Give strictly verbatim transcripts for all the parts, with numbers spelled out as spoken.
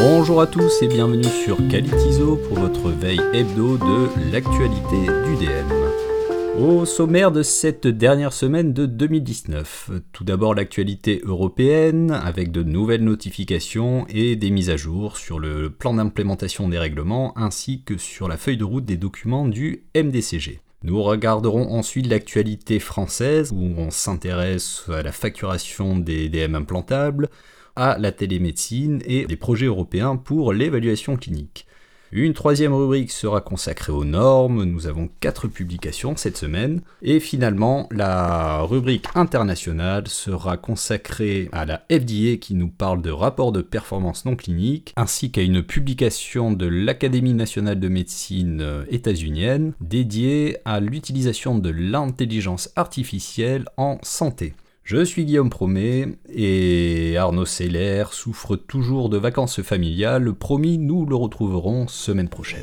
Bonjour à tous et bienvenue sur Qualitizo pour votre veille hebdo de l'actualité du D M. Au sommaire de cette dernière semaine de deux mille dix-neuf, tout d'abord l'actualité européenne avec de nouvelles notifications et des mises à jour sur le plan d'implémentation des règlements ainsi que sur la feuille de route des documents du M D C G. Nous regarderons ensuite l'actualité française où on s'intéresse à la facturation des D M implantables, à la télémédecine et des projets européens pour l'évaluation clinique. Une troisième rubrique sera consacrée aux normes, nous avons quatre publications cette semaine, et finalement la rubrique internationale sera consacrée à la F D A qui nous parle de rapports de performance non clinique, ainsi qu'à une publication de l'Académie nationale de médecine états-unienne dédiée à l'utilisation de l'intelligence artificielle en santé. Je suis Guillaume Promet et Arnaud Seller souffre toujours de vacances familiales, promis nous le retrouverons semaine prochaine.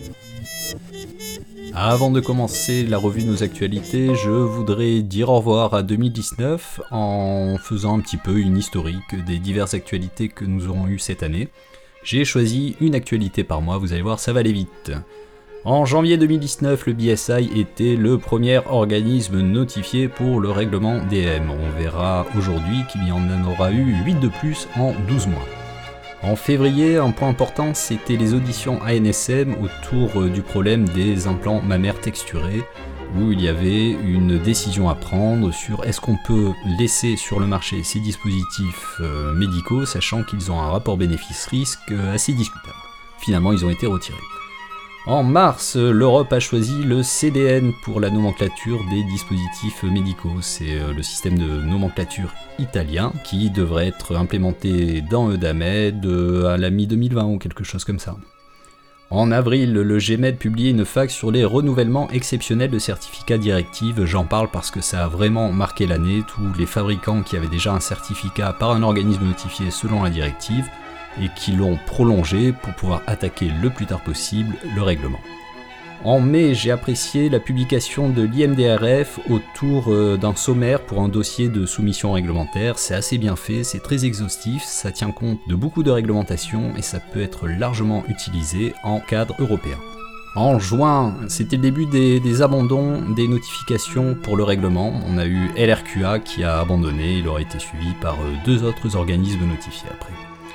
Avant de commencer la revue de nos actualités, je voudrais dire au revoir à deux mille dix-neuf en faisant un petit peu une historique des diverses actualités que nous aurons eues cette année. J'ai choisi une actualité par mois, vous allez voir ça va aller vite. En janvier deux mille dix-neuf, le B S I était le premier organisme notifié pour le règlement D M. On verra aujourd'hui qu'il y en aura eu huit de plus en douze mois. En février, un point important, c'était les auditions A N S M autour du problème des implants mammaires texturés, où il y avait une décision à prendre sur est-ce qu'on peut laisser sur le marché ces dispositifs euh, médicaux, sachant qu'ils ont un rapport bénéfice-risque assez discutable. Finalement, ils ont été retirés. En mars, l'Europe a choisi le C D N pour la nomenclature des dispositifs médicaux. C'est le système de nomenclature italien qui devrait être implémenté dans EUDAMED à la mi deux mille vingt ou quelque chose comme ça. En avril, le G M E D publiait une fax sur les renouvellements exceptionnels de certificats directifs. J'en parle parce que ça a vraiment marqué l'année. Tous les fabricants qui avaient déjà un certificat par un organisme notifié selon la directive et qui l'ont prolongé pour pouvoir attaquer le plus tard possible le règlement. En mai, j'ai apprécié la publication de l'I M D R F autour d'un sommaire pour un dossier de soumission réglementaire. C'est assez bien fait, c'est très exhaustif, ça tient compte de beaucoup de réglementations et ça peut être largement utilisé en cadre européen. En juin, c'était le début des, des abandons des notifications pour le règlement. On a eu L R Q A qui a abandonné, il aura été suivi par deux autres organismes notifiés après.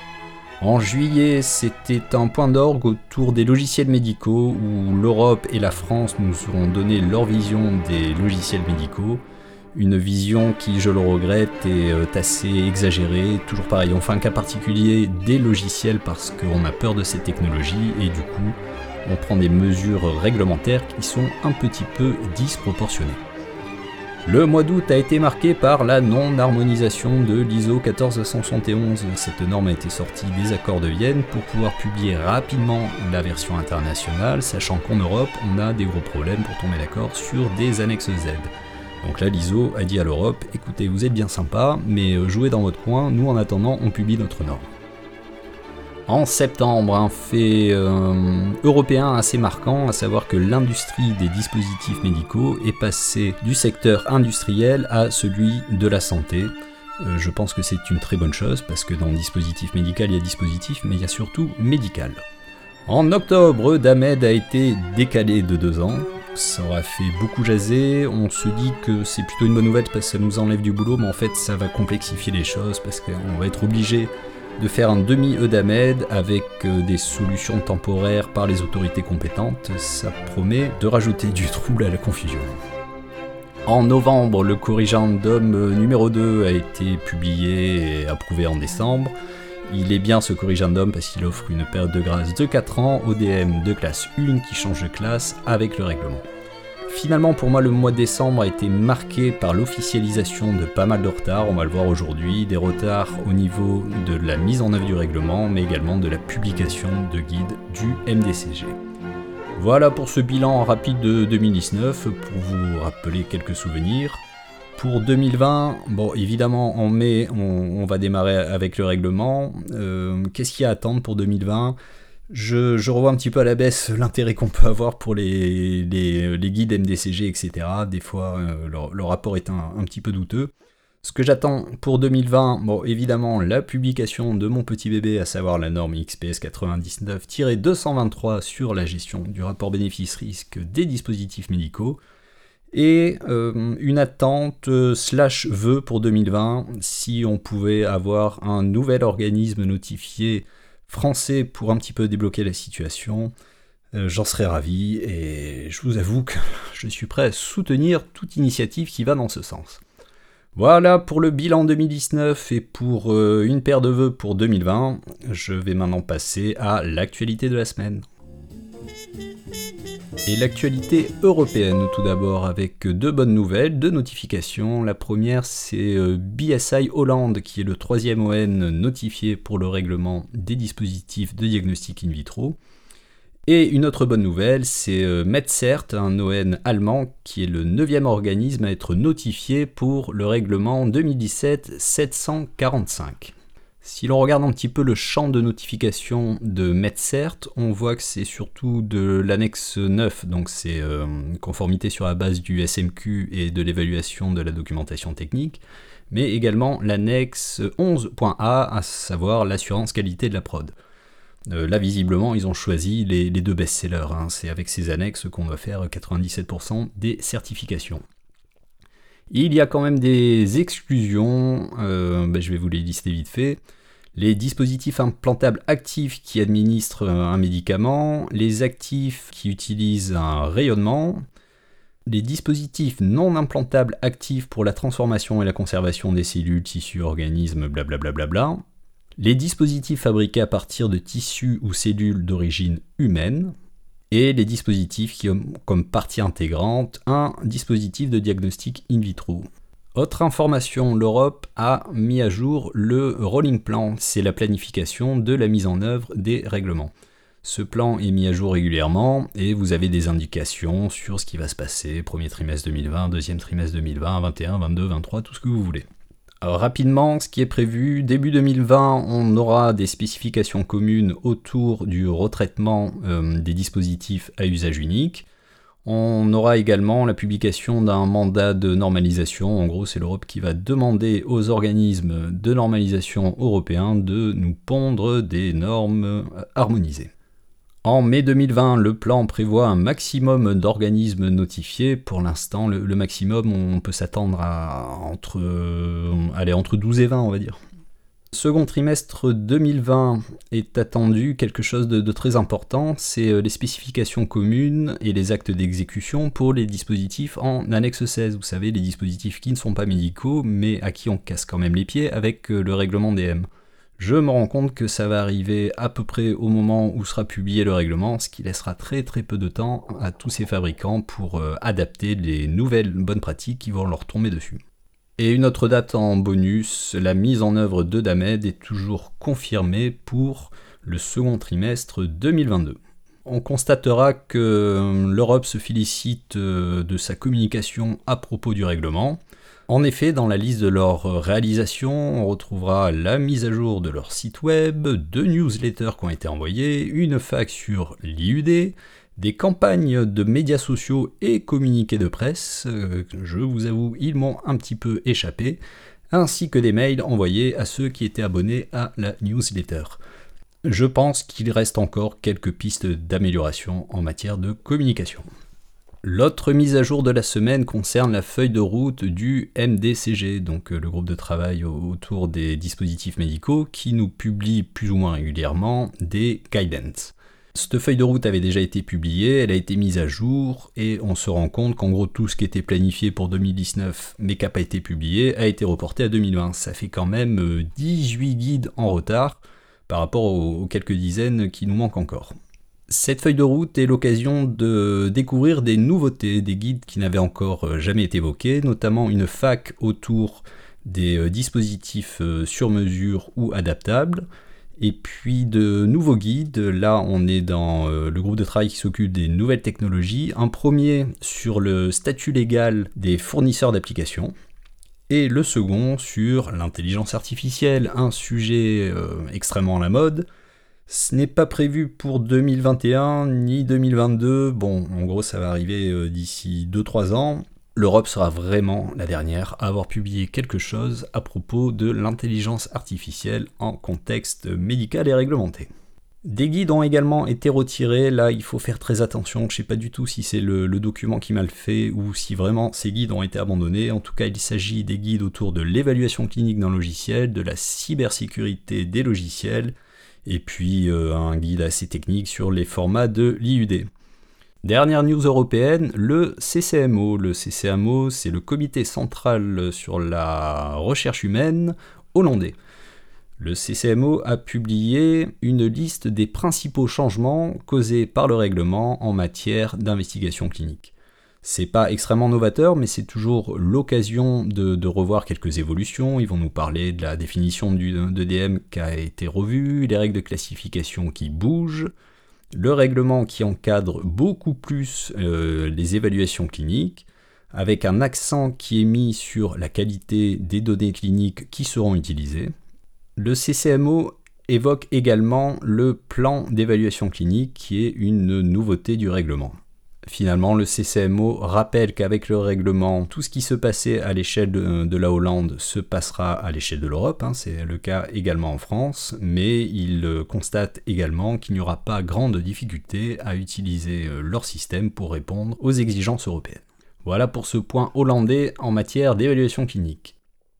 En juillet, c'était un point d'orgue autour des logiciels médicaux où l'Europe et la France nous ont donné leur vision des logiciels médicaux. Une vision qui, je le regrette, est assez exagérée. Toujours pareil, on fait un cas particulier des logiciels parce qu'on a peur de cette technologie et du coup, on prend des mesures réglementaires qui sont un petit peu disproportionnées. Le mois d'août a été marqué par la non-harmonisation de l'I S O quatorze cent soixante et onze. Cette norme a été sortie des accords de Vienne pour pouvoir publier rapidement la version internationale, sachant qu'en Europe, on a des gros problèmes pour tomber d'accord sur des annexes Z. Donc là, l'I S O a dit à l'Europe, écoutez, vous êtes bien sympa, mais jouez dans votre coin, nous en attendant, on publie notre norme. En septembre, un fait euh, européen assez marquant, à savoir que l'industrie des dispositifs médicaux est passée du secteur industriel à celui de la santé. Euh, je pense que c'est une très bonne chose, parce que dans dispositif médical, il y a dispositif, mais il y a surtout médical. En octobre, EUDAMED a été décalé de deux ans. Ça aura fait beaucoup jaser, on se dit que c'est plutôt une bonne nouvelle parce que ça nous enlève du boulot, mais en fait ça va complexifier les choses, parce qu'on va être obligé de faire un demi-EUDAMED avec des solutions temporaires par les autorités compétentes, ça promet de rajouter du trouble à la confusion. En novembre, le corrigendum numéro deux a été publié et approuvé en décembre. Il est bien ce corrigendum parce qu'il offre une période de grâce de quatre ans au D M de classe un qui change de classe avec le règlement. Finalement, pour moi, le mois de décembre a été marqué par l'officialisation de pas mal de retards, on va le voir aujourd'hui, des retards au niveau de la mise en œuvre du règlement, mais également de la publication de guides du M D C G. Voilà pour ce bilan rapide de deux mille dix-neuf, pour vous rappeler quelques souvenirs. Pour deux mille vingt, bon, évidemment, en mai, on, on va démarrer avec le règlement. Euh, qu'est-ce qu'il y a à attendre pour deux mille vingt ? Je, je revois un petit peu à la baisse l'intérêt qu'on peut avoir pour les, les, les guides M D C G, et cetera. Des fois, euh, leur, leur rapport est un, un petit peu douteux. Ce que j'attends pour deux mille vingt, bon évidemment la publication de mon petit bébé, à savoir la norme X P S quatre-vingt-dix-neuf deux cent vingt-trois sur la gestion du rapport bénéfice-risque des dispositifs médicaux, et euh, une attente euh, slash vœu pour deux mille vingt, si on pouvait avoir un nouvel organisme notifié français pour un petit peu débloquer la situation, euh, j'en serais ravi, et je vous avoue que je suis prêt à soutenir toute initiative qui va dans ce sens. Voilà pour le bilan deux mille dix-neuf et pour euh, une paire de vœux pour deux mille vingt. Je vais maintenant passer à l'actualité de la semaine. Et l'actualité européenne tout d'abord, avec deux bonnes nouvelles, deux notifications. La première, c'est euh, B S I Hollande, qui est le troisième O N notifié pour le règlement des dispositifs de diagnostic in vitro. Et une autre bonne nouvelle, c'est euh, MedCert, un O N allemand, qui est le neuvième organisme à être notifié pour le règlement deux mille dix-sept sept cent quarante-cinq. Si l'on regarde un petit peu le champ de notification de MedCert, on voit que c'est surtout de l'annexe neuf, donc c'est euh, conformité sur la base du S M Q et de l'évaluation de la documentation technique, mais également l'annexe onze point A, à savoir l'assurance qualité de la prod. Euh, là, visiblement, ils ont choisi les, les deux best-sellers, hein. C'est avec ces annexes qu'on va faire quatre-vingt-dix-sept pour cent des certifications. Il y a quand même des exclusions, euh, ben, je vais vous les lister vite fait. Les dispositifs implantables actifs qui administrent un médicament, les actifs qui utilisent un rayonnement, les dispositifs non implantables actifs pour la transformation et la conservation des cellules, tissus, organismes, blablabla, bla bla bla, les dispositifs fabriqués à partir de tissus ou cellules d'origine humaine, et les dispositifs qui ont comme partie intégrante un dispositif de diagnostic in vitro. Autre information, l'Europe a mis à jour le Rolling Plan, c'est la planification de la mise en œuvre des règlements. Ce plan est mis à jour régulièrement et vous avez des indications sur ce qui va se passer, premier trimestre deux mille vingt, deuxième trimestre deux mille vingt, vingt et un, vingt-deux, vingt-trois, tout ce que vous voulez. Alors, rapidement, ce qui est prévu, début deux mille vingt, on aura des spécifications communes autour du retraitement euh, des dispositifs à usage unique. On aura également la publication d'un mandat de normalisation. En gros, c'est l'Europe qui va demander aux organismes de normalisation européens de nous pondre des normes harmonisées. En mai deux mille vingt, le plan prévoit un maximum d'organismes notifiés. Pour l'instant, le, le maximum, on peut s'attendre à entre, euh, allez, entre douze et vingt, on va dire. Second trimestre deux mille vingt est attendu quelque chose de, de très important, c'est les spécifications communes et les actes d'exécution pour les dispositifs en annexe seize. Vous savez, les dispositifs qui ne sont pas médicaux, mais à qui on casse quand même les pieds avec le règlement D M. Je me rends compte que ça va arriver à peu près au moment où sera publié le règlement, ce qui laissera très très peu de temps à tous ces fabricants pour euh, adapter les nouvelles bonnes pratiques qui vont leur tomber dessus. Et une autre date en bonus, la mise en œuvre de DAMED est toujours confirmée pour le second trimestre deux mille vingt-deux. On constatera que l'Europe se félicite de sa communication à propos du règlement. En effet, dans la liste de leurs réalisations, on retrouvera la mise à jour de leur site web, deux newsletters qui ont été envoyés, une fac sur l'I U D, des campagnes de médias sociaux et communiqués de presse, euh, je vous avoue, ils m'ont un petit peu échappé, ainsi que des mails envoyés à ceux qui étaient abonnés à la newsletter. Je pense qu'il reste encore quelques pistes d'amélioration en matière de communication. L'autre mise à jour de la semaine concerne la feuille de route du M D C G, donc le groupe de travail autour des dispositifs médicaux, qui nous publie plus ou moins régulièrement des guidance. Cette feuille de route avait déjà été publiée, elle a été mise à jour, et on se rend compte qu'en gros tout ce qui était planifié pour deux mille dix-neuf mais qui n'a pas été publié a été reporté à deux mille vingt. Ça fait quand même dix-huit guides en retard par rapport aux quelques dizaines qui nous manquent encore. Cette feuille de route est l'occasion de découvrir des nouveautés, des guides qui n'avaient encore jamais été évoqués, notamment une fac autour des dispositifs sur mesure ou adaptables, et puis de nouveaux guides. Là on est dans le groupe de travail qui s'occupe des nouvelles technologies, un premier sur le statut légal des fournisseurs d'applications, et le second sur l'intelligence artificielle, un sujet euh, extrêmement à la mode. Ce n'est pas prévu pour deux mille vingt et un ni deux mille vingt-deux, bon en gros ça va arriver euh, d'ici deux trois ans. l'Europe sera vraiment la dernière à avoir publié quelque chose à propos de l'intelligence artificielle en contexte médical et réglementé. Des guides ont également été retirés, là il faut faire très attention, je ne sais pas du tout si c'est le, le document qui m'a le fait ou si vraiment ces guides ont été abandonnés. En tout cas il s'agit des guides autour de l'évaluation clinique d'un logiciel, de la cybersécurité des logiciels, et puis euh, un guide assez technique sur les formats de l'I U D. Dernière news européenne, le C C M O. Le C C M O, c'est le Comité central sur la recherche humaine hollandais. Le C C M O a publié une liste des principaux changements causés par le règlement en matière d'investigation clinique. C'est pas extrêmement novateur, mais c'est toujours l'occasion de, de revoir quelques évolutions. Ils vont nous parler de la définition du d'E D M qui a été revue, les règles de classification qui bougent, le règlement qui encadre beaucoup plus euh, les évaluations cliniques, avec un accent qui est mis sur la qualité des données cliniques qui seront utilisées. Le C C M O évoque également le plan d'évaluation clinique qui est une nouveauté du règlement. Finalement, le C C M O rappelle qu'avec le règlement, tout ce qui se passait à l'échelle de, de la Hollande se passera à l'échelle de l'Europe, hein, c'est le cas également en France, mais il constate également qu'il n'y aura pas grande difficulté à utiliser leur système pour répondre aux exigences européennes. Voilà pour ce point hollandais en matière d'évaluation clinique.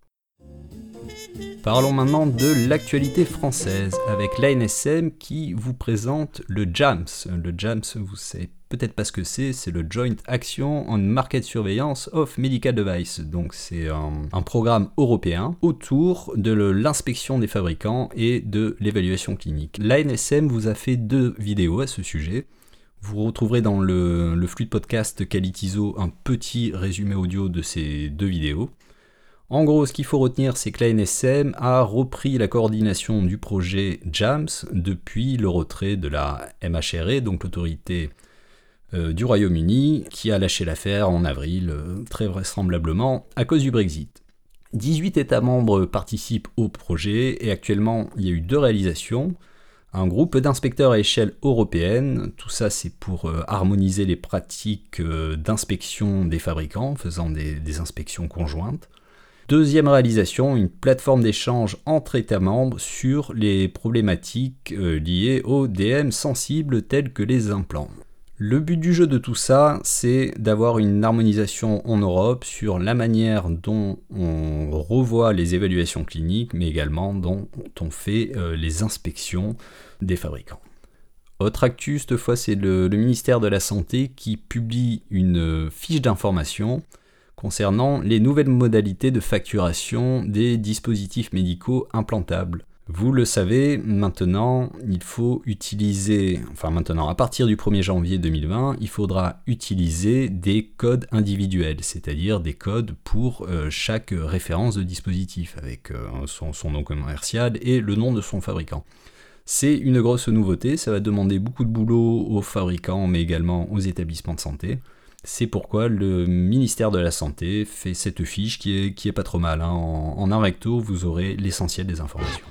Parlons maintenant de l'actualité française avec l'A N S M qui vous présente le JAMS. Le JAMS, vous savez peut-être pas ce que c'est, c'est le Joint Action on Market Surveillance of Medical Device. Donc c'est un, un programme européen autour de l'inspection des fabricants et de l'évaluation clinique. L'A N S M vous a fait deux vidéos à ce sujet. Vous retrouverez dans le, le flux de podcast Qualitizo un petit résumé audio de ces deux vidéos. En gros, ce qu'il faut retenir, c'est que l'A N S M a repris la coordination du projet JAMS depuis le retrait de la M H R A, donc l'autorité euh, du Royaume-Uni, qui a lâché l'affaire en avril, euh, très vraisemblablement, à cause du Brexit. dix-huit États membres participent au projet, et actuellement, il y a eu deux réalisations. Un groupe d'inspecteurs à échelle européenne, tout ça c'est pour euh, harmoniser les pratiques euh, d'inspection des fabricants, faisant des, des inspections conjointes. Deuxième réalisation, une plateforme d'échange entre États membres sur les problématiques euh, liées aux D M sensibles tels que les implants. Le but du jeu de tout ça, c'est d'avoir une harmonisation en Europe sur la manière dont on revoit les évaluations cliniques, mais également dont on fait euh, les inspections des fabricants. Autre actu, cette fois, c'est le, le ministère de la Santé qui publie une fiche d'information concernant les nouvelles modalités de facturation des dispositifs médicaux implantables. Vous le savez, maintenant, il faut utiliser, enfin maintenant, à partir du premier janvier deux mille vingt, il faudra utiliser des codes individuels, c'est-à-dire des codes pour euh, chaque référence de dispositif, avec euh, son, son nom commercial et le nom de son fabricant. C'est une grosse nouveauté, ça va demander beaucoup de boulot aux fabricants, mais également aux établissements de santé. C'est pourquoi le ministère de la Santé fait cette fiche qui est, qui est pas trop mal. Hein. En, en un recto, vous aurez l'essentiel des informations.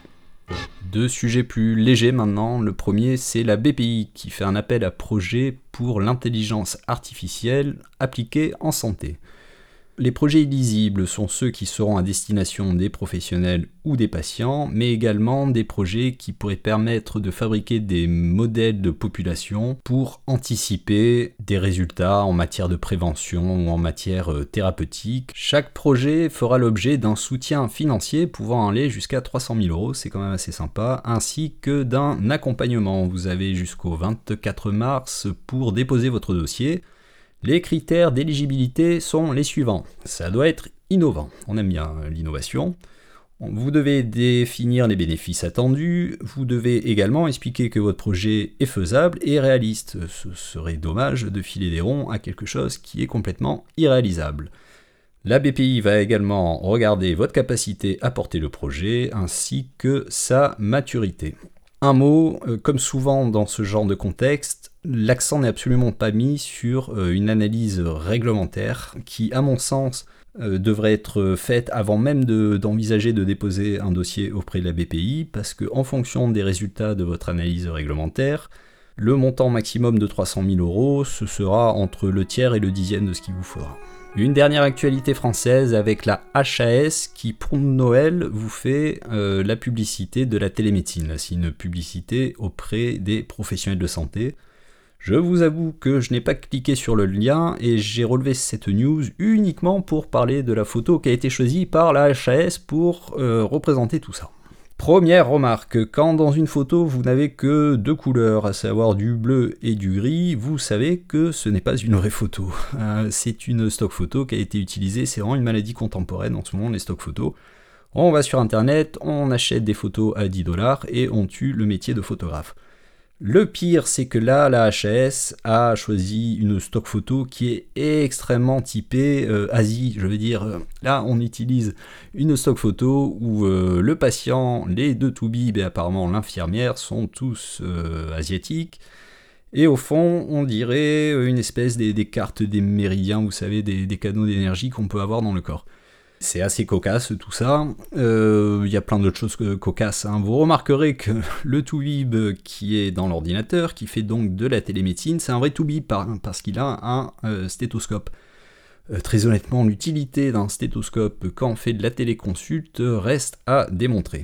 Deux sujets plus légers maintenant. Le premier, c'est la B P I qui fait un appel à projet pour l'intelligence artificielle appliquée en santé. Les projets éligibles sont ceux qui seront à destination des professionnels ou des patients, mais également des projets qui pourraient permettre de fabriquer des modèles de population pour anticiper des résultats en matière de prévention ou en matière thérapeutique. Chaque projet fera l'objet d'un soutien financier pouvant aller jusqu'à trois cent mille euros, c'est quand même assez sympa, ainsi que d'un accompagnement. Vous avez jusqu'au vingt-quatre mars pour déposer votre dossier. Les critères d'éligibilité sont les suivants. Ça doit être innovant. On aime bien l'innovation. Vous devez définir les bénéfices attendus. Vous devez également expliquer que votre projet est faisable et réaliste. Ce serait dommage de filer des ronds à quelque chose qui est complètement irréalisable. La B P I va également regarder votre capacité à porter le projet ainsi que sa maturité. Un mot, euh, comme souvent dans ce genre de contexte, l'accent n'est absolument pas mis sur euh, une analyse réglementaire qui, à mon sens, euh, devrait être faite avant même de, d'envisager de déposer un dossier auprès de la B P I, parce qu'en fonction des résultats de votre analyse réglementaire, le montant maximum de trois cent mille euros, ce sera entre le tiers et le dixième de ce qu'il vous faudra. Une dernière actualité française avec la H A S qui, pour Noël, vous fait euh, la publicité de la télémédecine. C'est une publicité auprès des professionnels de santé. Je vous avoue que je n'ai pas cliqué sur le lien et j'ai relevé cette news uniquement pour parler de la photo qui a été choisie par la H A S pour euh, représenter tout ça. Première remarque, quand dans une photo vous n'avez que deux couleurs, à savoir du bleu et du gris, vous savez que ce n'est pas une vraie photo. Euh, c'est une stock photo qui a été utilisée, c'est vraiment une maladie contemporaine en ce moment, les stock photos. On va sur internet, on achète des photos à dix dollars et on tue le métier de photographe. Le pire, c'est que là, la H A S a choisi une stock photo qui est extrêmement typée euh, Asie. Je veux dire, euh, là, on utilise une stock photo où euh, le patient, les deux toubibs et apparemment l'infirmière sont tous euh, asiatiques. Et au fond, on dirait une espèce des, des cartes des méridiens, vous savez, des, des canaux d'énergie qu'on peut avoir dans le corps. C'est assez cocasse tout ça, il euh, y a plein d'autres choses que cocasses. Hein. Vous remarquerez que le toubib qui est dans l'ordinateur, qui fait donc de la télémédecine, c'est un vrai toubib par, parce qu'il a un euh, stéthoscope. Euh, très honnêtement, l'utilité d'un stéthoscope quand on fait de la téléconsulte reste à démontrer.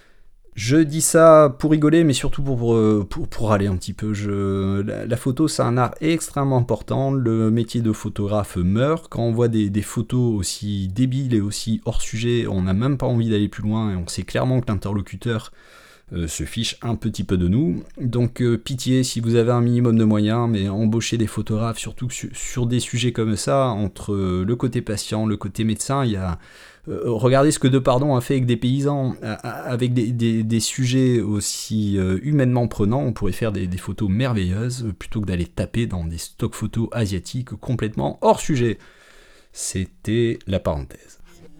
Je dis ça pour rigoler, mais surtout pour, pour, pour râler un petit peu. Je, la, la photo, c'est un art extrêmement important. Le métier de photographe meurt. Quand on voit des, des photos aussi débiles et aussi hors sujet, on n'a même pas envie d'aller plus loin et on sait clairement que l'interlocuteur euh, se fiche un petit peu de nous. Donc euh, pitié, si vous avez un minimum de moyens, mais embauchez des photographes, surtout sur, sur des sujets comme ça, entre euh, le côté patient, le côté médecin, il y a... Euh, regardez ce que Depardon a fait avec des paysans, euh, avec des, des, des sujets aussi euh, humainement prenants, on pourrait faire des, des photos merveilleuses, euh, plutôt que d'aller taper dans des stocks photos asiatiques complètement hors sujet. C'était la parenthèse.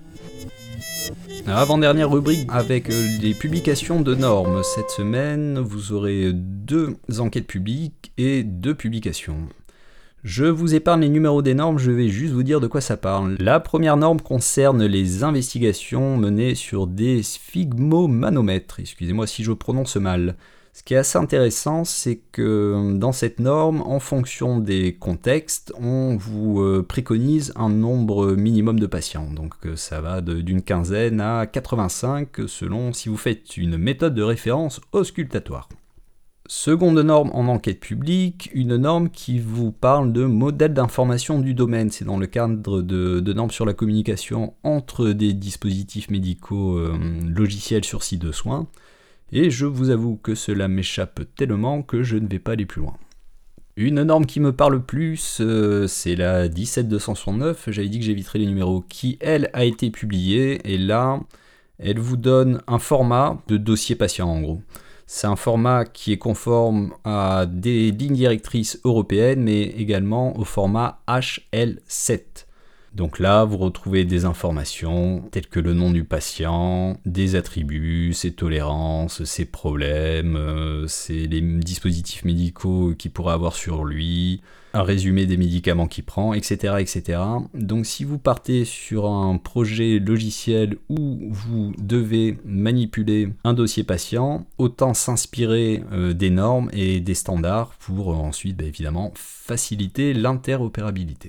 Avant-dernière rubrique avec euh, les publications de normes. Cette semaine, vous aurez deux enquêtes publiques et deux publications. Je vous épargne les numéros des normes, je vais juste vous dire de quoi ça parle. La première norme concerne les investigations menées sur des sphygmomanomètres. Excusez-moi si je prononce mal. Ce qui est assez intéressant, c'est que dans cette norme, en fonction des contextes, on vous préconise un nombre minimum de patients. Donc ça va de, d'une quinzaine à quatre-vingt-cinq selon si vous faites une méthode de référence auscultatoire. Seconde norme en enquête publique, une norme qui vous parle de modèle d'information du domaine. C'est dans le cadre de, de normes sur la communication entre des dispositifs médicaux euh, logiciels sur site de soins. Et je vous avoue que cela m'échappe tellement que je ne vais pas aller plus loin. Une norme qui me parle plus, euh, c'est la dix-sept deux cent soixante-neuf. J'avais dit que j'éviterais les numéros, qui elle a été publiée. Et là, elle vous donne un format de dossier patient en gros. C'est un format qui est conforme à des lignes directrices européennes, mais également au format H L sept. Donc là, vous retrouvez des informations telles que le nom du patient, des attributs, ses tolérances, ses problèmes, euh, c'est les dispositifs médicaux qu'il pourrait avoir sur lui, un résumé des médicaments qu'il prend, et cetera, et cetera. Donc si vous partez sur un projet logiciel où vous devez manipuler un dossier patient, autant s'inspirer euh, des normes et des standards pour euh, ensuite, bah, évidemment, faciliter l'interopérabilité.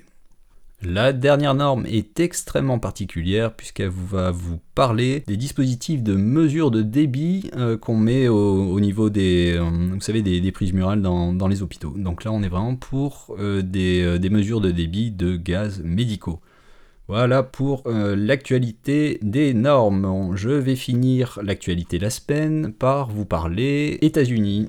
La dernière norme est extrêmement particulière puisqu'elle va vous parler des dispositifs de mesure de débit euh, qu'on met au, au niveau des, euh, vous savez, des, des prises murales dans, dans les hôpitaux. Donc là, on est vraiment pour euh, des, euh, des mesures de débit de gaz médicaux. Voilà pour euh, l'actualité des normes. Je vais finir l'actualité de la semaine par vous parler États-Unis.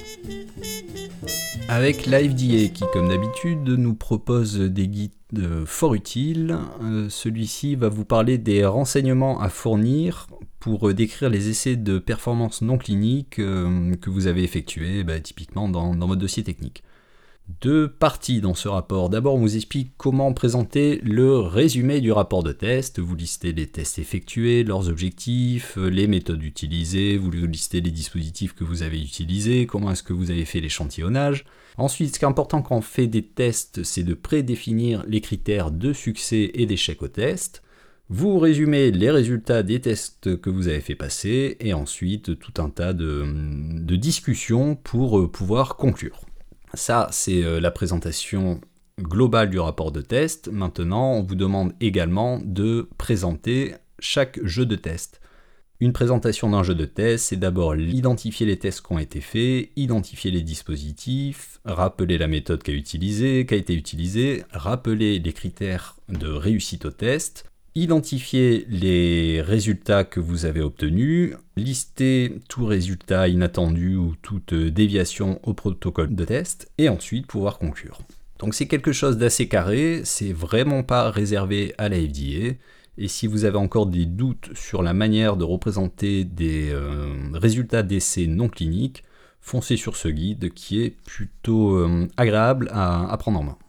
Avec l'A F D A qui, comme d'habitude, nous propose des guides fort utiles. Euh, celui-ci va vous parler des renseignements à fournir pour décrire les essais de performance non cliniques euh, que vous avez effectués, bah, typiquement dans, dans votre dossier technique. Deux parties dans ce rapport. D'abord, on vous explique comment présenter le résumé du rapport de test. Vous listez les tests effectués, leurs objectifs, les méthodes utilisées, vous listez les dispositifs que vous avez utilisés, comment est-ce que vous avez fait l'échantillonnage. Ensuite, ce qui est important quand on fait des tests, c'est de prédéfinir les critères de succès et d'échec au test. Vous résumez les résultats des tests que vous avez fait passer et ensuite tout un tas de, de discussions pour pouvoir conclure. Ça, c'est la présentation global du rapport de test. Maintenant, on vous demande également de présenter chaque jeu de test. Une présentation d'un jeu de test, c'est d'abord identifier les tests qui ont été faits, identifier les dispositifs, rappeler la méthode qu'a utilisée, qui a été utilisée, rappeler les critères de réussite au test, identifier les résultats que vous avez obtenus, lister tout résultat inattendu ou toute déviation au protocole de test, et ensuite pouvoir conclure. Donc c'est quelque chose d'assez carré, c'est vraiment pas réservé à la F D A. Et si vous avez encore des doutes sur la manière de représenter des euh, résultats d'essais non cliniques, foncez sur ce guide qui est plutôt euh, agréable à, à prendre en main.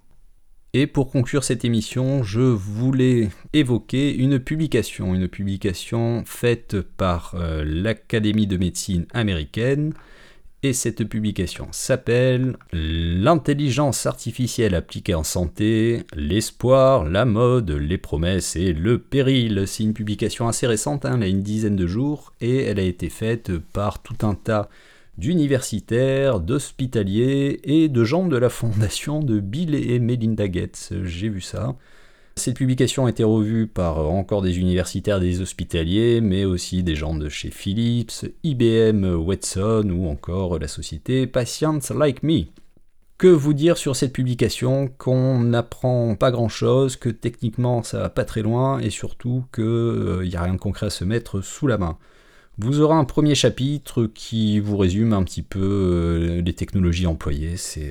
Et pour conclure cette émission, je voulais évoquer une publication, une publication faite par euh, l'Académie de médecine américaine. Et cette publication s'appelle « L'intelligence artificielle appliquée en santé, l'espoir, la mode, les promesses et le péril ». C'est une publication assez récente, hein, elle a une dizaine de jours, et elle a été faite par tout un tas d'universitaires, d'hospitaliers et de gens de la fondation de Bill et Melinda Gates. J'ai vu ça. Cette publication a été revue par encore des universitaires, des hospitaliers, mais aussi des gens de chez Philips, I B M Watson ou encore la société Patients Like Me. Que vous dire sur cette publication? Qu'on n'apprend pas grand-chose, que techniquement ça va pas très loin et surtout qu'il n'y a rien de concret à se mettre sous la main. Vous aurez un premier chapitre qui vous résume un petit peu les technologies employées. C'est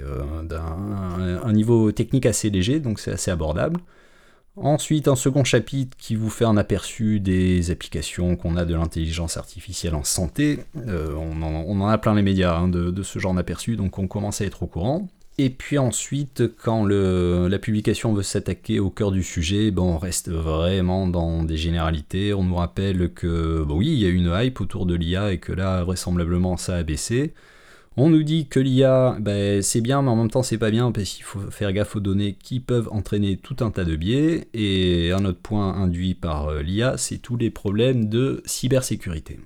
d'un un niveau technique assez léger, donc c'est assez abordable. Ensuite, un second chapitre qui vous fait un aperçu des applications qu'on a de l'intelligence artificielle en santé. Euh, on, en, on en a plein les médias hein, de, de ce genre d'aperçu, donc on commence à être au courant. Et puis ensuite, quand le, la publication veut s'attaquer au cœur du sujet, ben on reste vraiment dans des généralités. On nous rappelle que, bon oui, il y a une hype autour de l'I A et que là, vraisemblablement, ça a baissé. On nous dit que l'I A, ben, c'est bien, mais en même temps, c'est pas bien, parce qu'il faut faire gaffe aux données qui peuvent entraîner tout un tas de biais. Et un autre point induit par l'I A, c'est tous les problèmes de cybersécurité.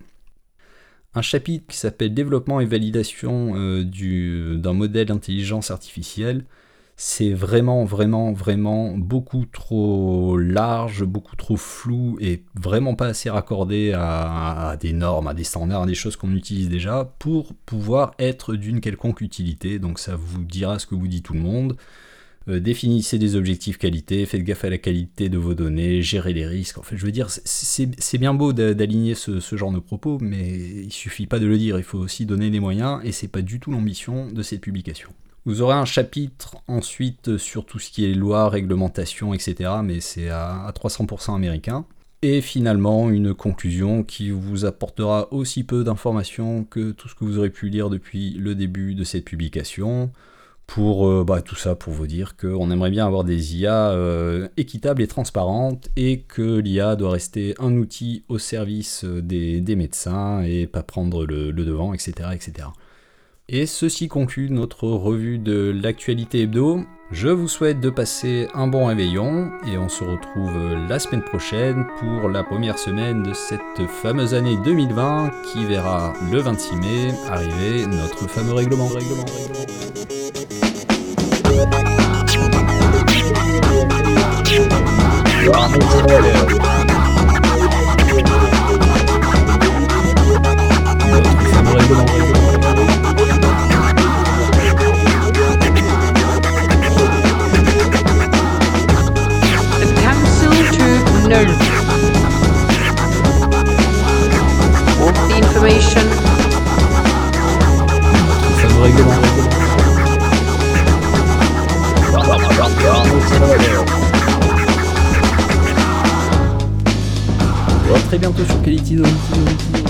Un chapitre qui s'appelle « Développement et validation euh, du, d'un modèle d'intelligence artificielle », c'est vraiment, vraiment, vraiment beaucoup trop large, beaucoup trop flou et vraiment pas assez raccordé à, à des normes, à des standards, à des choses qu'on utilise déjà pour pouvoir être d'une quelconque utilité. Donc ça vous dira ce que vous dit tout le monde. Euh, définissez des objectifs qualité, faites gaffe à la qualité de vos données, gérez les risques. En fait, je veux dire, c'est, c'est bien beau d'aligner ce, ce genre de propos, mais il suffit pas de le dire, il faut aussi donner des moyens et c'est pas du tout l'ambition de cette publication. Vous aurez un chapitre ensuite sur tout ce qui est loi, réglementation, et cetera, mais c'est à, à trois cents pour cent américain. Et finalement, une conclusion qui vous apportera aussi peu d'informations que tout ce que vous aurez pu lire depuis le début de cette publication. Pour euh, bah, tout ça, pour vous dire qu'on aimerait bien avoir des I A euh, équitables et transparentes et que l'I A doit rester un outil au service des, des médecins et pas prendre le, le devant, et cetera, et cetera. Et ceci conclut notre revue de l'actualité hebdo. Je vous souhaite de passer un bon réveillon et on se retrouve la semaine prochaine pour la première semaine de cette fameuse année deux mille vingt qui verra le vingt-six mai arriver notre fameux règlement. règlement, règlement. Notre fameux règlement. No. All the information. Fameux règlement. À très bientôt sur Quality Zone.